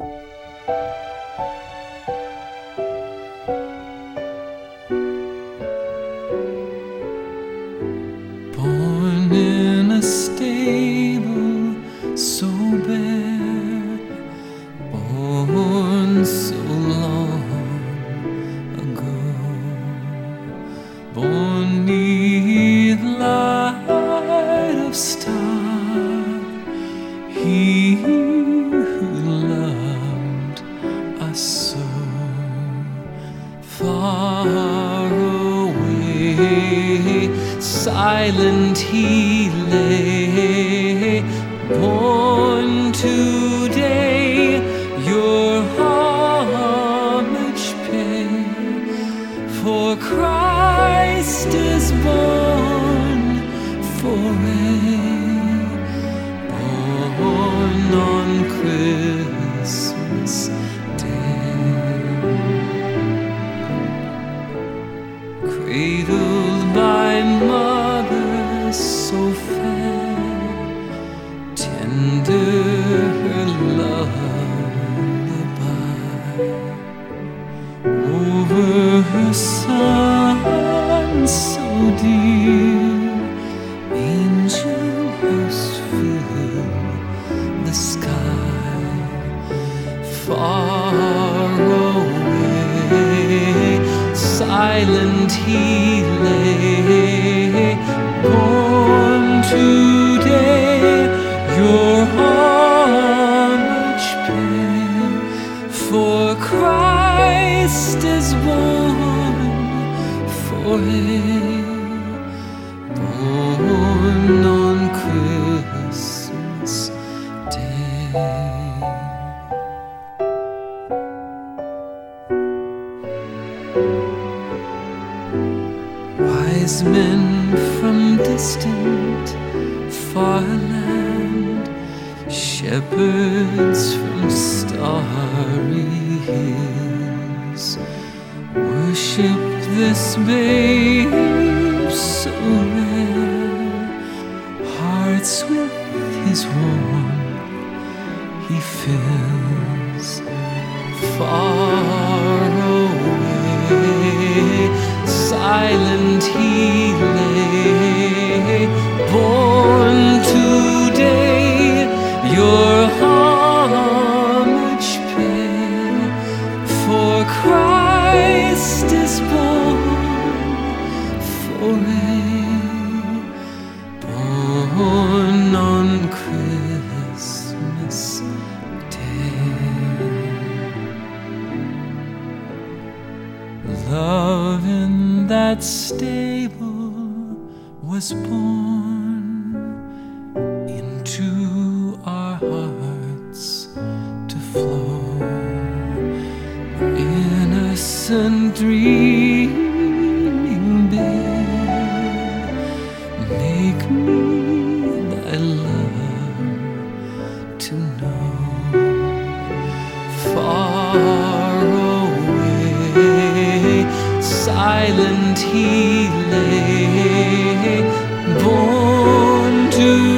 Born in a stable so bare, born so long ago, born 'neath light of star, he who loved us so. Far away, silent he lay, born today, your homage pay. For Christ is born forever, born on Christmas Day. Cradled by mother so fair, tender her lullaby, over her son so dear, angel hosts fill the sky. Far away, silent he lay, born today, your homage pay. For Christ is born forever, born on Christmas Day. Wise men from distant far land, shepherds from starry hills, worship this babe so rare. Hearts with his warmth he fills. Far away, silent he lay, born today, your homage pay. For Christ is born forever, born on Christmas Day. Love in that stable was born into our hearts to flow. Innocent dreaming babe, make me thy love to know. Far away, silent he lay, born to